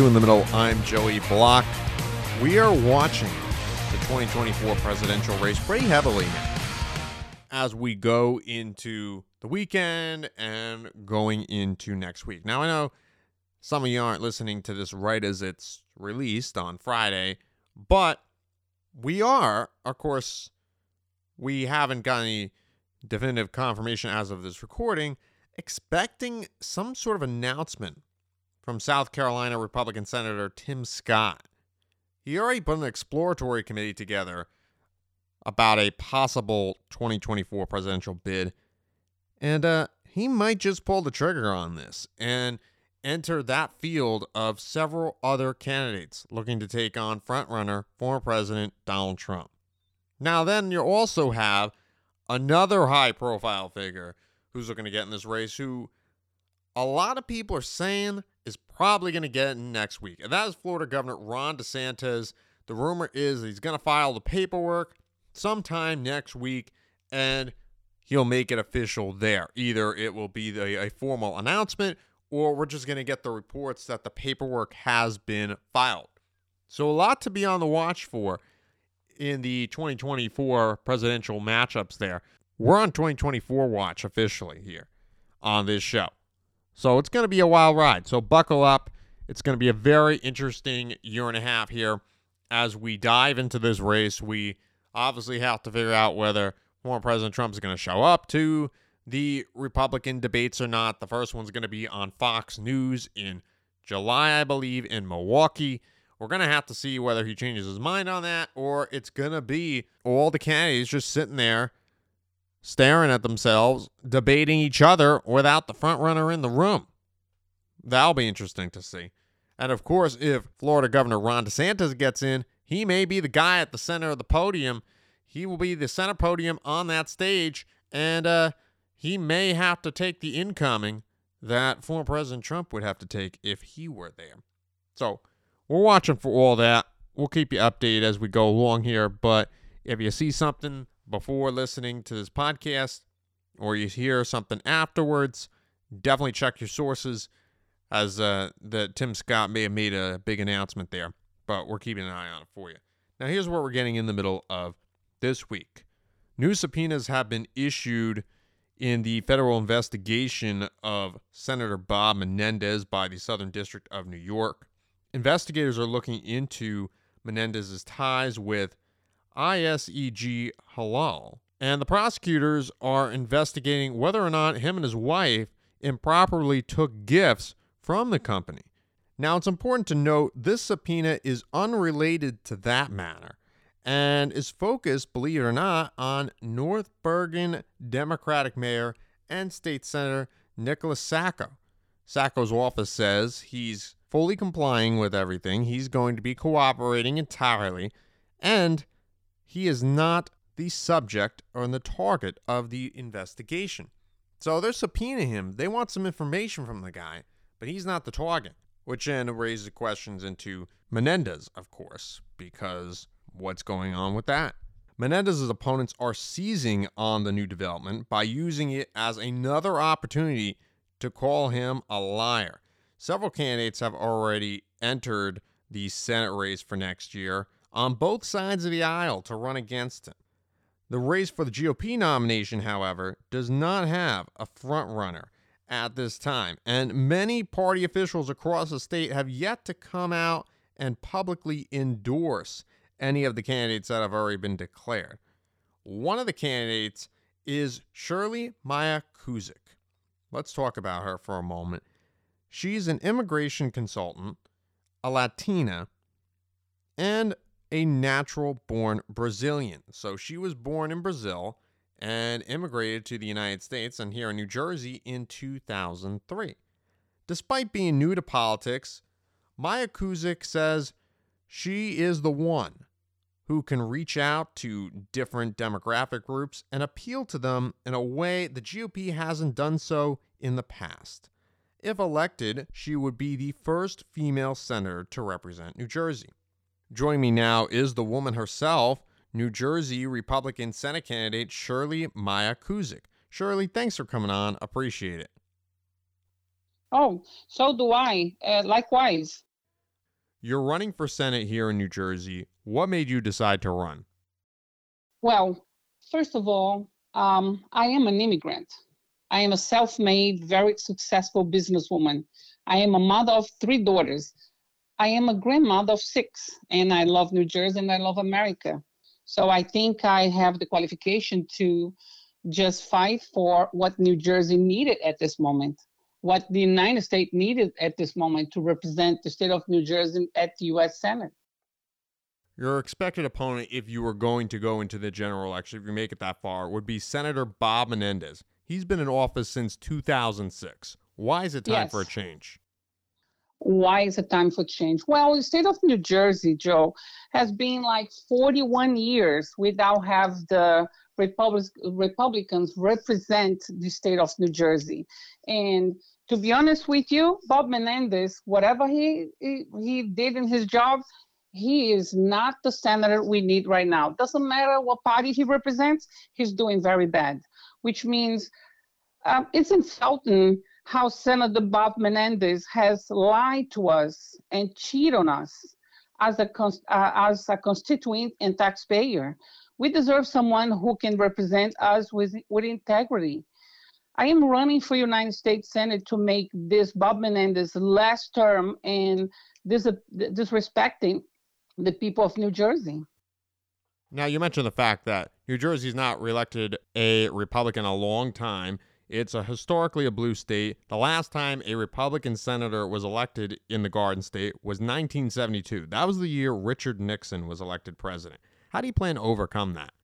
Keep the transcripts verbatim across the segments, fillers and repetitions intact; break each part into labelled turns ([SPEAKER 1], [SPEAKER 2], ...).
[SPEAKER 1] Two in the Middle. I'm Joey Block. We are watching the twenty twenty-four presidential race pretty heavily now as we go into the weekend and going into next week. Now, I know some of you aren't listening to this right as it's released on Friday, but we are, of course, we haven't got any definitive confirmation as of this recording, expecting some sort of announcement from South Carolina Republican Senator Tim Scott. He already put an exploratory committee together about a possible twenty twenty-four presidential bid, and uh, he might just pull the trigger on this and enter that field of several other candidates looking to take on frontrunner former President Donald Trump. Now, then you also have another high-profile figure who's looking to get in this race, who a lot of people are saying is probably going to get in next week. And that is Florida Governor Ron DeSantis. The rumor is he's going to file the paperwork sometime next week, and he'll make it official there. Either it will be the, a formal announcement, or we're just going to get the reports that the paperwork has been filed. So a lot to be on the watch for in the twenty twenty-four presidential matchups there. We're on twenty twenty-four watch officially here on this show. So it's going to be a wild ride. So buckle up. It's going to be a very interesting year and a half here as we dive into this race. We obviously have to figure out whether former President Trump is going to show up to the Republican debates or not. The first one's going to be on Fox News in July, I believe, in Milwaukee. We're going to have to see whether he changes his mind on that, or it's going to be all the candidates just sitting there staring at themselves, debating each other without the front runner in the room. That'll be interesting to see. And of course, if Florida Governor Ron DeSantis gets in, he may be the guy at the center of the podium. He will be the center podium on that stage, and uh, he may have to take the incoming that former President Trump would have to take if he were there. So we're watching for all that. We'll keep you updated as we go along here, but if you see something before listening to this podcast, or you hear something afterwards, definitely check your sources, as uh, the Tim Scott may have made a big announcement there, but we're keeping an eye on it for you. Now, here's what we're getting in the middle of this week. New subpoenas have been issued in the federal investigation of Senator Bob Menendez by the Southern District of New York. Investigators are looking into Menendez's ties with I S E G Halal, and the prosecutors are investigating whether or not him and his wife improperly took gifts from the company. Now, it's important to note this subpoena is unrelated to that matter and is focused, believe it or not, on North Bergen Democratic Mayor and State Senator Nicholas Sacco. Sacco's office says he's fully complying with everything. He's going to be cooperating entirely, and he is not the subject or the target of the investigation. So they're subpoenaing him. They want some information from the guy, but he's not the target, which then raises questions into Menendez, of course, because what's going on with that? Menendez's opponents are seizing on the new development by using it as another opportunity to call him a liar. Several candidates have already entered the Senate race for next year on both sides of the aisle to run against him. The race for the G O P nomination, however, does not have a front runner at this time, and many party officials across the state have yet to come out and publicly endorse any of the candidates that have already been declared. One of the candidates is Shirley Maya Kuzik. Let's talk about her for a moment. She's an immigration consultant, a Latina, and a natural-born Brazilian. So she was born in Brazil and immigrated to the United States and here in New Jersey in two thousand three. Despite being new to politics, Maya Kuzik says she is the one who can reach out to different demographic groups and appeal to them in a way the G O P hasn't done so in the past. If elected, she would be the first female senator to represent New Jersey. Joining me now is the woman herself, New Jersey Republican Senate candidate Shirley Maya Kuzik. Shirley, thanks for coming on. Appreciate it.
[SPEAKER 2] Oh, so do I. Uh, likewise.
[SPEAKER 1] You're running for Senate here in New Jersey. What made you decide to run?
[SPEAKER 2] Well, first of all, um, I am an immigrant. I am a self made, very successful businesswoman. I am a mother of three daughters. I am a grandmother of six, and I love New Jersey and I love America. So I think I have the qualification to just fight for what New Jersey needed at this moment, what the United States needed at this moment to represent the state of New Jersey at the U S Senate.
[SPEAKER 1] Your expected opponent, if you were going to go into the general election, if you make it that far, would be Senator Bob Menendez. He's been in office since two thousand six. Why is it time
[SPEAKER 2] Yes.
[SPEAKER 1] for a change?
[SPEAKER 2] Why is it time for change? Well, the state of New Jersey, Joe, has been like forty-one years without have the Republic, Republicans represent the state of New Jersey. And to be honest with you, Bob Menendez, whatever he, he, he did in his job, he is not the senator we need right now. Doesn't matter what party he represents, he's doing very bad, which means um, it's insulting how Senator Bob Menendez has lied to us and cheated on us as a, uh, as a constituent and taxpayer. We deserve someone who can represent us with, with integrity. I am running for United States Senate to make this Bob Menendez last term and dis- disrespecting the people of New Jersey.
[SPEAKER 1] Now, you mentioned the fact that New Jersey's not reelected a Republican a long time. It's a historically a blue state. The last time a Republican senator was elected in the Garden State was nineteen seventy-two. That was the year Richard Nixon was elected president. How do you plan to overcome that?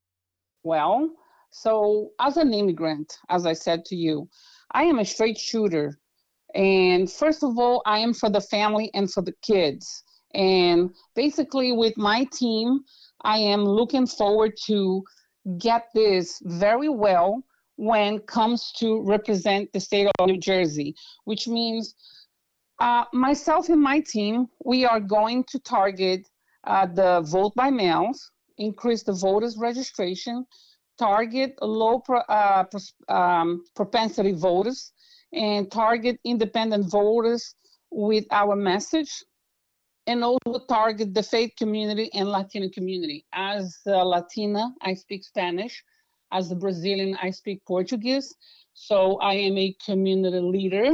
[SPEAKER 2] Well, so as an immigrant, as I said to you, I am a straight shooter. And first of all, I am for the family and for the kids. And basically with my team, I am looking forward to get this very well when it comes to represent the state of New Jersey, which means uh, myself and my team, we are going to target uh, the vote by mails, increase the voters registration, target low pro, uh, um, propensity voters, and target independent voters with our message, and also target the faith community and Latino community. As a Latina, I speak Spanish. As a Brazilian, I speak Portuguese. So I am a community leader.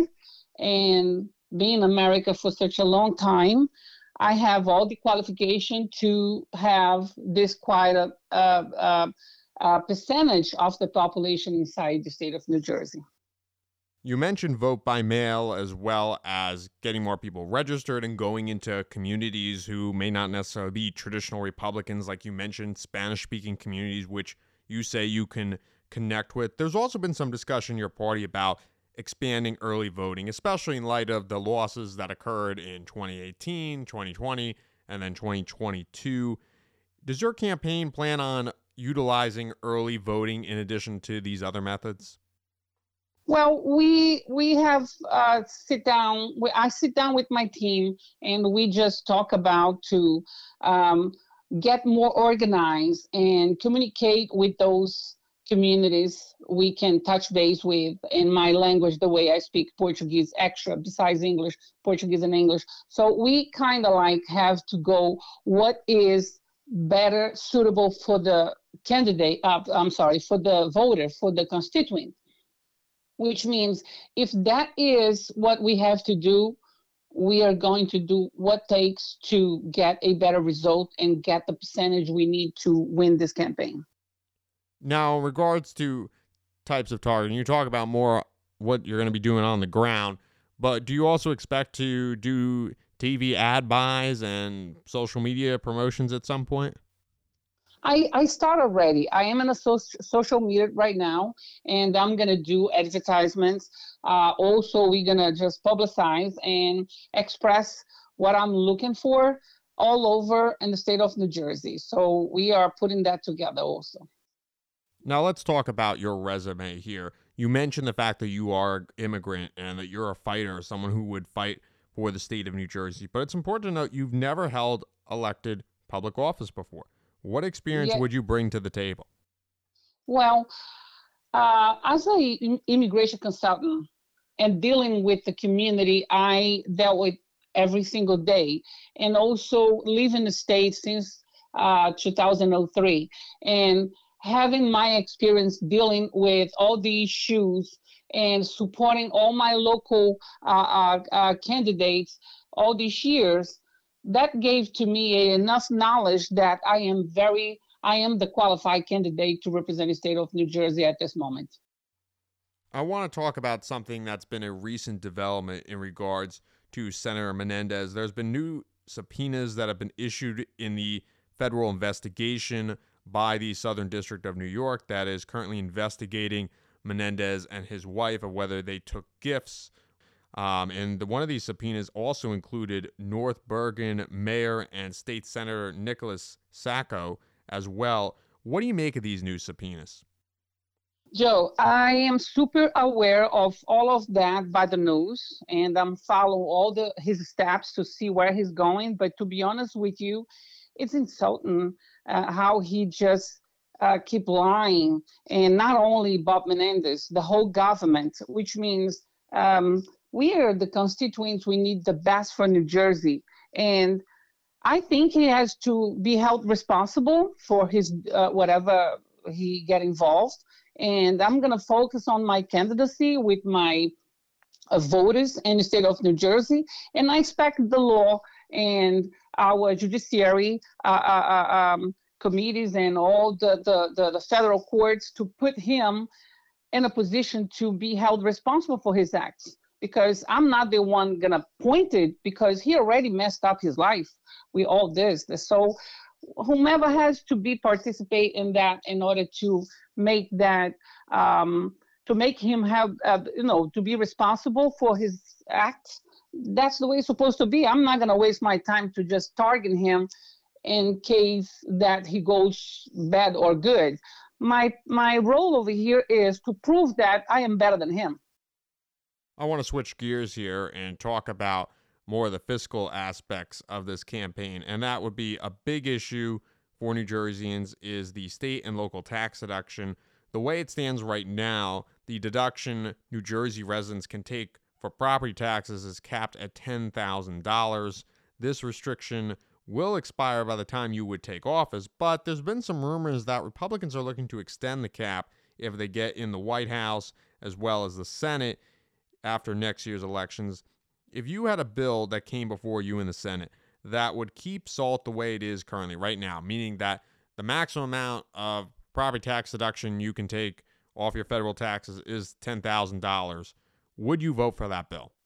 [SPEAKER 2] And being in America for such a long time, I have all the qualification to have this quite a, a, a, a percentage of the population inside the state of New Jersey.
[SPEAKER 1] You mentioned vote by mail as well as getting more people registered and going into communities who may not necessarily be traditional Republicans, like you mentioned, Spanish-speaking communities, which you say you can connect with. There's also been some discussion in your party about expanding early voting, especially in light of the losses that occurred in twenty eighteen, twenty twenty, and then twenty twenty-two. Does your campaign plan on utilizing early voting in addition to these other methods?
[SPEAKER 2] Well, we we have uh, sit down. We, I sit down with my team, and we just talk about to um, get more organized and communicate with those communities we can touch base with in my language, the way I speak Portuguese extra, besides English, Portuguese and English. So we kind of like have to go, what is better suitable for the candidate, uh, I'm sorry, for the voter, for the constituent, which means if that is what we have to do, we are going to do what takes to get a better result and get the percentage we need to win this campaign.
[SPEAKER 1] Now, in regards to types of targeting, you talk about more what you're going to be doing on the ground, but do you also expect to do T V ad buys and social media promotions at some point?
[SPEAKER 2] I, I start already. I am in a so- social media right now, and I'm going to do advertisements. Uh, also, we're going to just publicize and express what I'm looking for all over in the state of New Jersey. So we are putting that together also.
[SPEAKER 1] Now, let's talk about your resume here. You mentioned the fact that you are an immigrant and that you're a fighter, someone who would fight for the state of New Jersey. But it's important to note you've never held elected public office before. What experience
[SPEAKER 2] Yeah.
[SPEAKER 1] would you bring to the table?
[SPEAKER 2] Well, uh, as an immigration consultant and dealing with the community, I dealt with every single day, and also live in the States since uh, two thousand three. And having my experience dealing with all the issues and supporting all my local uh, uh, uh, candidates all these years, that gave to me enough knowledge that I am very, I am the qualified candidate to represent the state of New Jersey at this moment.
[SPEAKER 1] I want to talk about something that's been a recent development in regards to Senator Menendez. There's been new subpoenas that have been issued in the federal investigation by the Southern District of New York that is currently investigating Menendez and his wife of whether they took gifts. Um, and the, one of these subpoenas also included North Bergen Mayor and State Senator Nicholas Sacco as well. What do you make of these new subpoenas?
[SPEAKER 2] Joe, I am super aware of all of that by the news, and I'm following all the his steps to see where he's going. But to be honest with you, it's insulting uh, how he just uh, keep lying, and not only Bob Menendez, the whole government, which means um, we are the constituents. We need the best for New Jersey, and I think he has to be held responsible for his uh, whatever he get involved. And I'm going to focus on my candidacy with my uh, voters in the state of New Jersey. And I expect the law and our judiciary uh, uh, um, committees and all the, the, the, the federal courts to put him in a position to be held responsible for his acts. Because I'm not the one going to point it, because he already messed up his life with all this. So whomever has to be participate in that in order to make that um, to make him have uh, you know to be responsible for his acts, that's the way it's supposed to be. I'm not going to waste my time to just target him in case that he goes bad or good. My my role over here is to prove that I am better than him.
[SPEAKER 1] I want to switch gears here and talk about more of the fiscal aspects of this campaign, and that would be a big issue for New Jerseyans is the state and local tax deduction. The way it stands right now, the deduction New Jersey residents can take for property taxes is capped at ten thousand dollars. This restriction will expire by the time you would take office, but there's been some rumors that Republicans are looking to extend the cap if they get in the White House as well as the Senate after next year's elections. If you had a bill that came before you in the Senate that would keep SALT the way it is currently right now, meaning that the maximum amount of property tax deduction you can take off your federal taxes is ten thousand dollars, would you vote for that bill?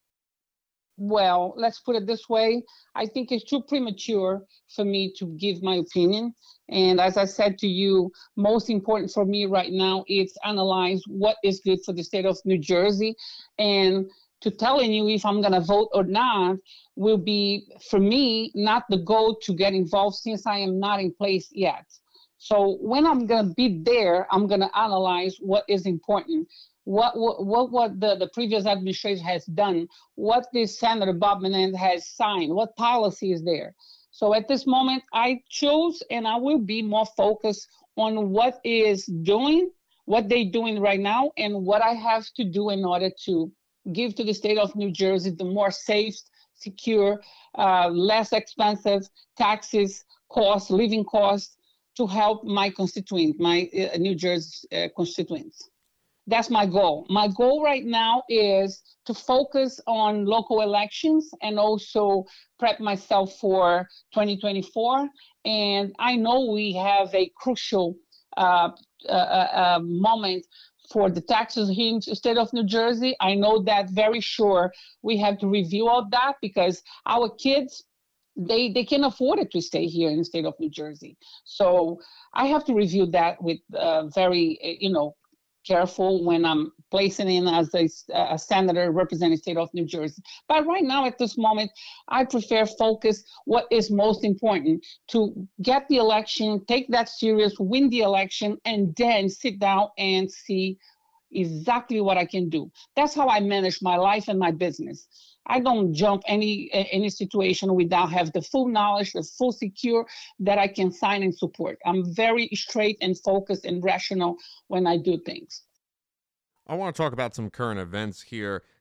[SPEAKER 2] Well, let's put it this way. I think it's too premature for me to give my opinion. And as I said to you, most important for me right now is analyze what is good for the state of New Jersey. And to telling you if I'm going to vote or not will be, for me, not the goal to get involved since I am not in place yet. So when I'm going to be there, I'm going to analyze what is important. What what what, what the, the previous administration has done, what this Senator Bob Menendez has signed, what policy is there. So at this moment, I chose and I will be more focused on what is doing, what they're doing right now, and what I have to do in order to give to the state of New Jersey the more safe, secure, uh, less expensive taxes, costs, living costs to help my constituents, my uh, New Jersey uh, constituents. That's my goal. My goal right now is to focus on local elections and also prep myself for twenty twenty-four. And I know we have a crucial uh, uh, uh, moment for the taxes here in the state of New Jersey. I know that very sure we have to review all that because our kids, they, they can afford it to stay here in the state of New Jersey. So I have to review that with uh, very, you know, careful when I'm placing in as a, a senator representing the state of New Jersey. But right now, at this moment, I prefer focus what is most important to get the election, take that serious, win the election, and then sit down and see exactly what I can do. That's how I manage my life and my business. I don't jump any any situation without have the full knowledge, the full secure that I can sign and support. I'm very straight and focused and rational when I do things.
[SPEAKER 1] I want to talk about some current events here.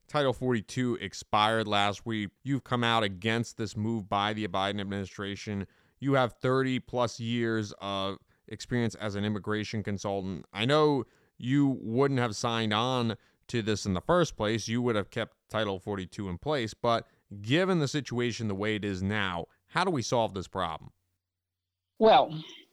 [SPEAKER 1] Title forty-two expired last week. You've come out against this move by the Biden administration. You have thirty plus years of experience as an immigration consultant. I know you wouldn't have signed on to this in the first place. You would have kept Title forty-two in place. But given the situation the way it is now, how do we solve this problem?
[SPEAKER 2] Well,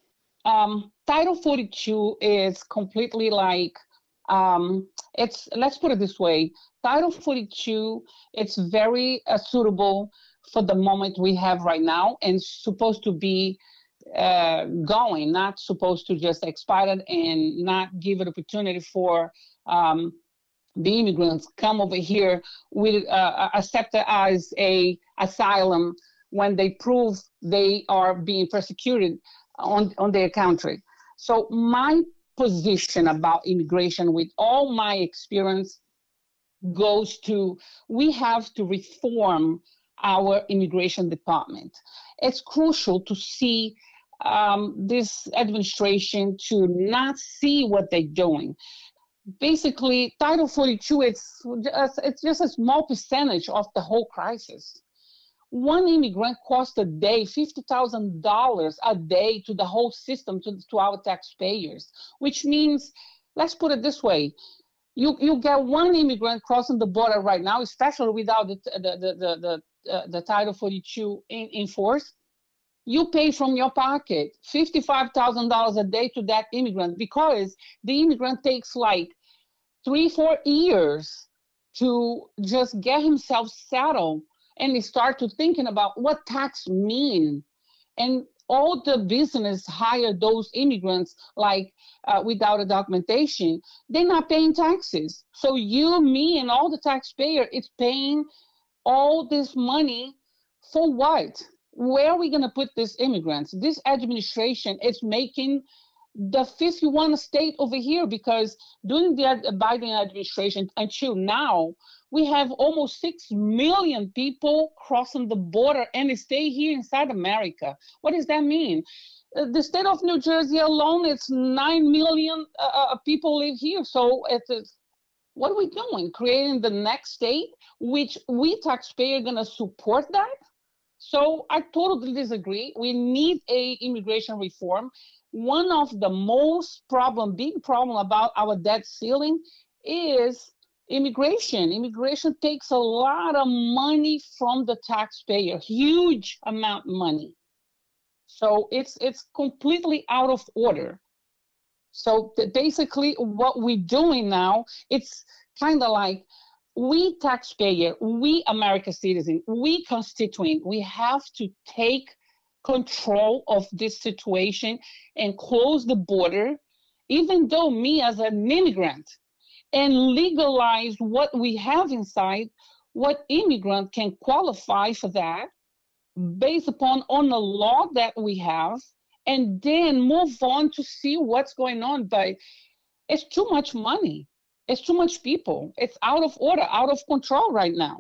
[SPEAKER 2] um, Title forty-two is completely like, um, it's, let's put it this way. Title forty-two, it's very uh, suitable for the moment we have right now and supposed to be uh, going, not supposed to just expire it and not give it opportunity for um, the immigrants come over here with uh, accepted as a asylum when they prove they are being persecuted on, on their country. So my position about immigration with all my experience goes to, we have to reform our immigration department. It's crucial to see um, this administration to not see what they're doing. Basically, Title forty-two, it's just, it's just a small percentage of the whole crisis. One immigrant costs a day fifty thousand dollars a day to the whole system, to, to our taxpayers, which means, let's put it this way, you, you get one immigrant crossing the border right now, especially without the, the, the, the, the, uh, the Title forty-two in, in force, you pay from your pocket fifty-five thousand dollars a day to that immigrant because the immigrant takes like three, four years to just get himself settled and start to thinking about what tax mean. And all the business hire those immigrants like uh, without a documentation, they're not paying taxes. So you, me, and all the taxpayer is paying all this money for what? Where are we going to put these immigrants? This administration is making the fifty-one state over here because during the Biden administration until now, we have almost six million people crossing the border and stay here inside America. What does that mean? Uh, the state of New Jersey alone, it's nine million uh, people live here. So it's, it's, what are we doing? Creating the next state, which we taxpayers are going to support that? So I totally disagree. We need a immigration reform. One of the most problem, big problem about our debt ceiling is immigration. Immigration takes a lot of money from the taxpayer, huge amount of money. So it's it's completely out of order. So basically what we're doing now, it's kind of like we taxpayer, we American citizen, we constituent, we have to take control of this situation and close the border, even though me as an immigrant, and legalize what we have inside, what immigrant can qualify for that based upon on the law that we have, and then move on to see what's going on. But it's too much money. It's too much people. It's out of order, out of control right now.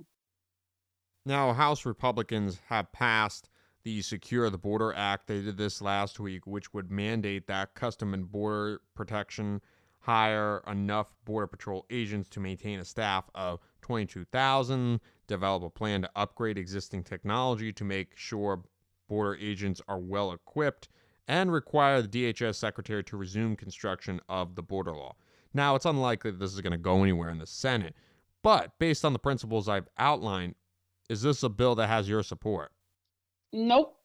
[SPEAKER 1] Now, House Republicans have passed the Secure the Border Act. They did this last week, which would mandate that Custom and Border Protection hire enough Border Patrol agents to maintain a staff of twenty-two thousand, develop a plan to upgrade existing technology to make sure border agents are well equipped, and require the D H S Secretary to resume construction of the border law. Now, it's unlikely that this is going to go anywhere in the Senate, but based on the principles I've outlined, is this a bill that has your support?
[SPEAKER 2] Nope.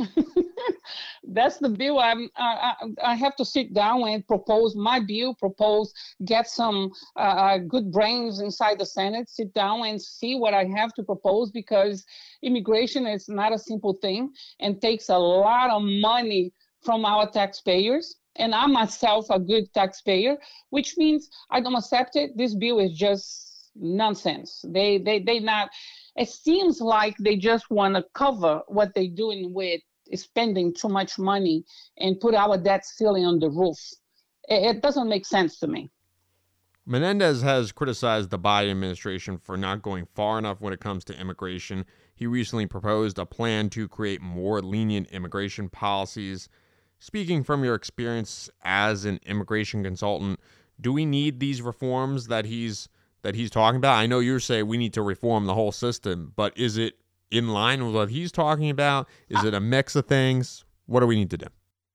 [SPEAKER 2] That's the bill. I'm, I, I have to sit down and propose my bill, propose, get some uh, good brains inside the Senate, sit down and see what I have to propose, because immigration is not a simple thing and takes a lot of money from our taxpayers. And I'm myself a good taxpayer, which means I don't accept it. This bill is just nonsense. They, they, they not, it seems like they just want to cover what they're doing with spending too much money and put our debt ceiling on the roof. It, it doesn't make sense to me.
[SPEAKER 1] Menendez has criticized the Biden administration for not going far enough when it comes to immigration. He recently proposed a plan to create more lenient immigration policies. Speaking from your experience as an immigration consultant, do we need these reforms that he's that he's talking about? I know you're saying we need to reform the whole system, but is it in line with what he's talking about? Is it a mix of things? What do we need to do?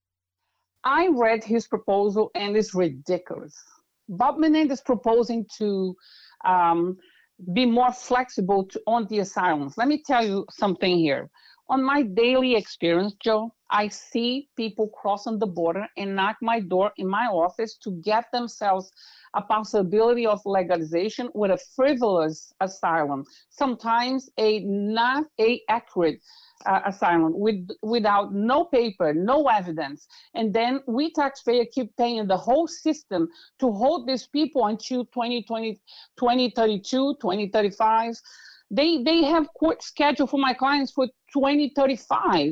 [SPEAKER 2] I read his proposal and it's ridiculous. Bob Menendez proposing to um, be more flexible to, on the asylums. Let me tell you something here. On my daily experience, Joe, I see people crossing the border and knock my door in my office to get themselves a possibility of legalization with a frivolous asylum, sometimes a not a accurate uh, asylum with without no paper, no evidence. And then we taxpayers keep paying the whole system to hold these people until twenty twenty, twenty thirty-two, twenty thirty-five. They they have court scheduled for my clients for twenty thirty-five.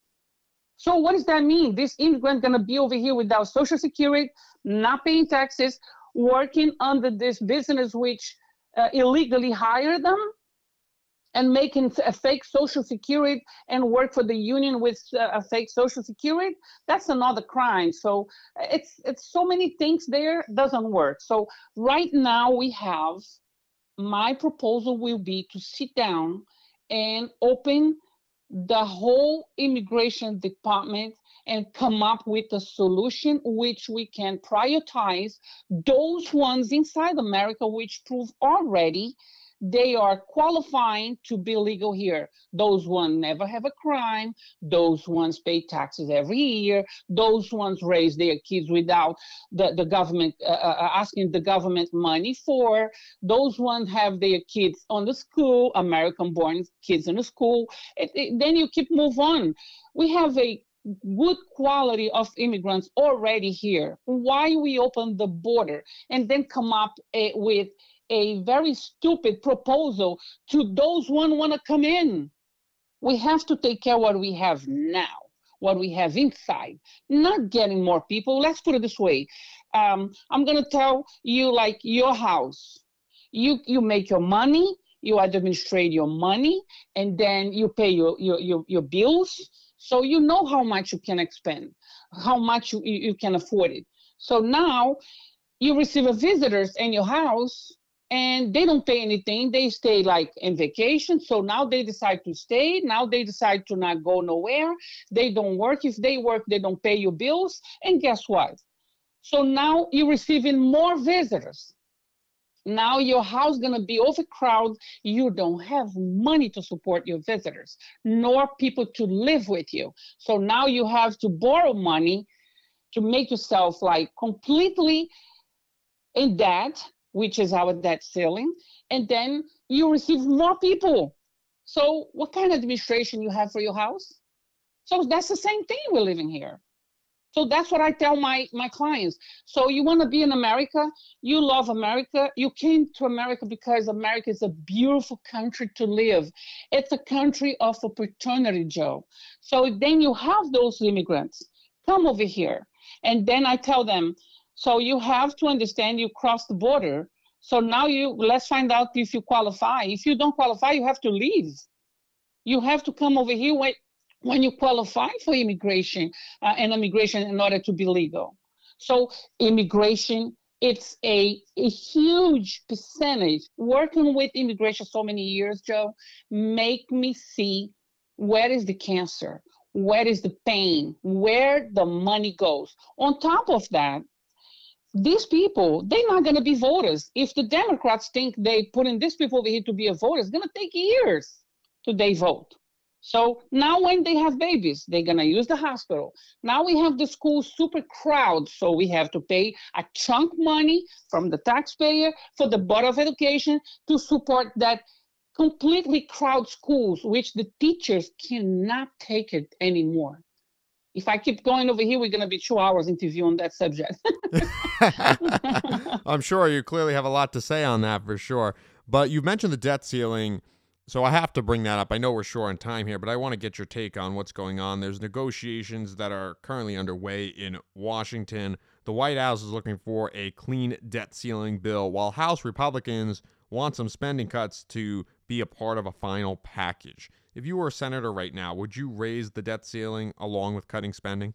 [SPEAKER 2] So what does that mean? This immigrant gonna be over here without Social Security, not paying taxes, working under this business which uh, illegally hired them, and making a fake Social Security and work for the union with uh, a fake Social Security. That's another crime. So it's it's so many things there, doesn't work. So right now we have, my proposal will be to sit down and open the whole immigration department and come up with a solution which we can prioritize those ones inside America which prove already they are qualifying to be legal here. Those ones never have a crime. Those ones pay taxes every year. Those ones raise their kids without the, the government uh, uh, asking the government money for. Those ones have their kids on the school, American-born kids in the school. It, it, then you keep move on. We have a good quality of immigrants already here. Why we open the border and then come up uh, with a very stupid proposal to those who want to come in? We have to take care of what we have now, what we have inside, not getting more people. Let's put it this way. Um, I'm going to tell you, like your house, you, you make your money, you administrate your money, and then you pay your, your, your, your bills. So you know how much you can expend, how much you, you can afford it. So now you receive a visitors in your house, and they don't pay anything. They stay like in vacation. So now they decide to stay. Now they decide to not go nowhere. They don't work. If they work, they don't pay your bills. And guess what? So now you're receiving more visitors. Now your house gonna be overcrowded. You don't have money to support your visitors, nor people to live with you. So now you have to borrow money to make yourself like completely in debt, which is our debt ceiling, and then you receive more people. So what kind of administration you have for your house? So that's the same thing we're living here. So that's what I tell my, my clients. So you want to be in America, you love America, you came to America because America is a beautiful country to live. It's a country of opportunity, Joe. So then you have those immigrants come over here. And then I tell them, so you have to understand you cross the border. So now you let's find out if you qualify. If you don't qualify, you have to leave. You have to come over here when, when you qualify for immigration uh, and immigration in order to be legal. So immigration, it's a, a huge percentage. Working with immigration so many years, Joe, make me see where is the cancer, where is the pain, where the money goes. On top of that, these people, they're not going to be voters. If the Democrats think they putting these people over here to be a voter, it's going to take years to they vote. So now when they have babies, they're going to use the hospital. Now we have the schools super crowded, so we have to pay a chunk money from the taxpayer for the Board of Education to support that completely crowded schools, which the teachers cannot take it anymore. If I keep going over here, we're going to be two hours interview on that subject.
[SPEAKER 1] I'm sure you clearly have a lot to say on that for sure. But you've mentioned the debt ceiling, so I have to bring that up. I know we're short on time here, but I want to get your take on what's going on. There's negotiations that are currently underway in Washington. The White House is looking for a clean debt ceiling bill, while House Republicans want some spending cuts to be a part of a final package. If you were a senator right now, would you raise the debt ceiling along with cutting spending?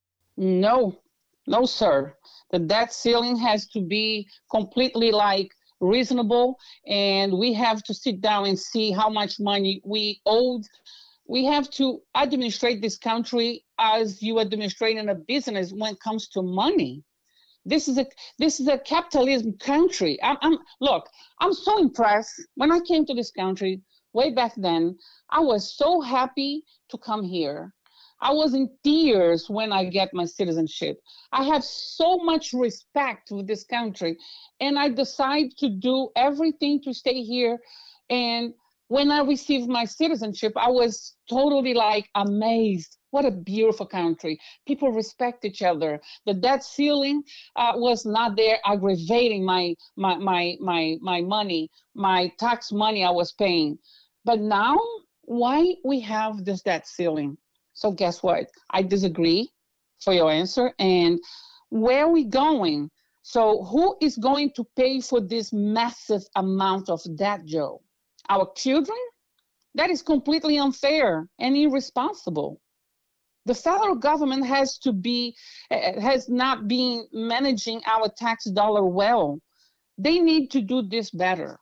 [SPEAKER 2] No, no, sir. The debt ceiling has to be completely like reasonable, and we have to sit down and see how much money we owed. We have to administrate this country as you administrate in a business when it comes to money. This is a this is a capitalism country. I'm, I'm look. I'm so impressed. When I came to this country way back then, I was so happy to come here. I was in tears when I get my citizenship. I have so much respect for this country, and I decide to do everything to stay here. And when I received my citizenship, I was totally like amazed. What a beautiful country. People respect each other. The debt ceiling uh, was not there aggravating my, my, my, my, my money, my tax money I was paying. But now, why we have this debt ceiling? So guess what? I disagree for your answer. And where are we going? So who is going to pay for this massive amount of debt, Joe? Our children? That is completely unfair and irresponsible. The federal government has to be, has not been managing our tax dollar well. They need to do this better.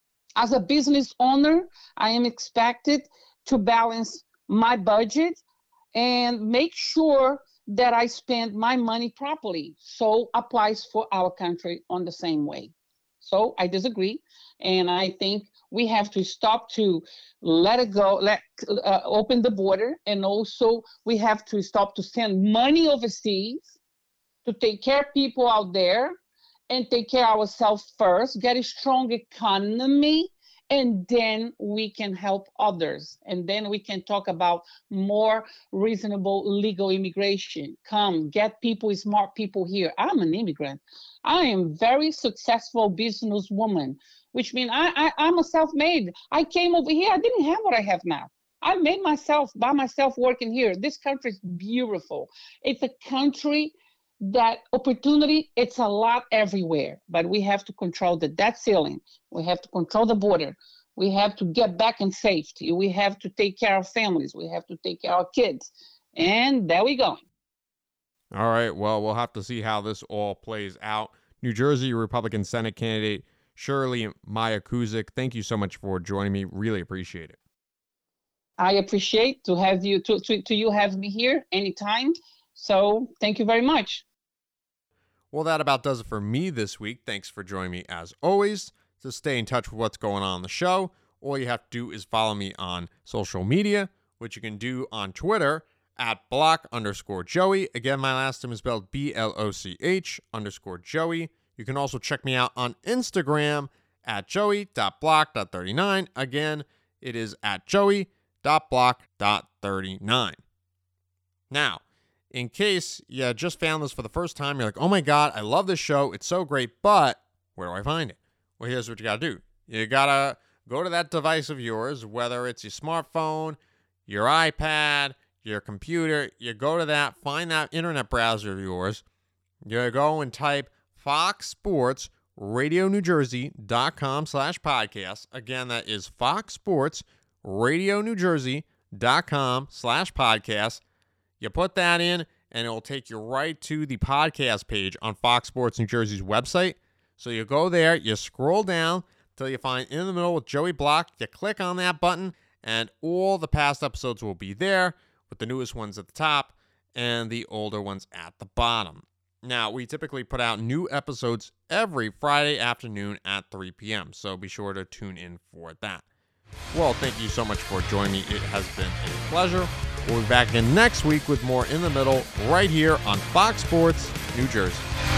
[SPEAKER 2] As a business owner, I am expected to balance my budget and make sure that I spend my money properly. So applies for our country on the same way. So I disagree. And I think we have to stop to let it go, let uh, open the border. And also we have to stop to send money overseas to take care of people out there and take care of ourselves first, get a strong economy, and then we can help others. And then we can talk about more reasonable legal immigration. Come, get people, smart people here. I'm an immigrant. I am very successful businesswoman, which means I, I, I'm a self-made. I came over here. I didn't have what I have now. I made myself by myself working here. This country is beautiful. It's a country that opportunity, it's a lot everywhere, but we have to control the debt ceiling. We have to control the border. We have to get back in safety. We have to take care of families. We have to take care of kids. And there we go.
[SPEAKER 1] All right. Well, we'll have to see how this all plays out. New Jersey Republican Senate candidate Shirley Maya-Kusick, thank you so much for joining me. Really appreciate it.
[SPEAKER 2] I appreciate to have you to, to, to you have me here anytime. So thank you very much.
[SPEAKER 1] Well, that about does it for me this week. Thanks for joining me as always. To stay in touch with what's going on in the show, all you have to do is follow me on social media, which you can do on Twitter at block underscore Joey. Again, my last name is spelled B L O C H underscore Joey. You can also check me out on Instagram at joey dot block dot thirty-nine. Again, it is at joey dot block dot thirty-nine. Now, in case you just found this for the first time, you're like, oh my God, I love this show. It's so great, but where do I find it? Well, here's what you got to do. You got to go to that device of yours, whether it's your smartphone, your iPad, your computer. You go to that, find that internet browser of yours. You go and type Fox Sports Radio New Jersey dot com slash podcast. Again, that is Fox Sports Radio New Jersey dot com slash podcast. You put that in, and it will take you right to the podcast page on Fox Sports New Jersey's website. So you go there, you scroll down till you find In the Middle with Joey Block. You click on that button, and all the past episodes will be there, with the newest ones at the top and the older ones at the bottom. Now, we typically put out new episodes every Friday afternoon at three p.m., so be sure to tune in for that. Well, thank you so much for joining me. It has been a pleasure. We'll be back again next week with more In the Middle right here on Fox Sports New Jersey.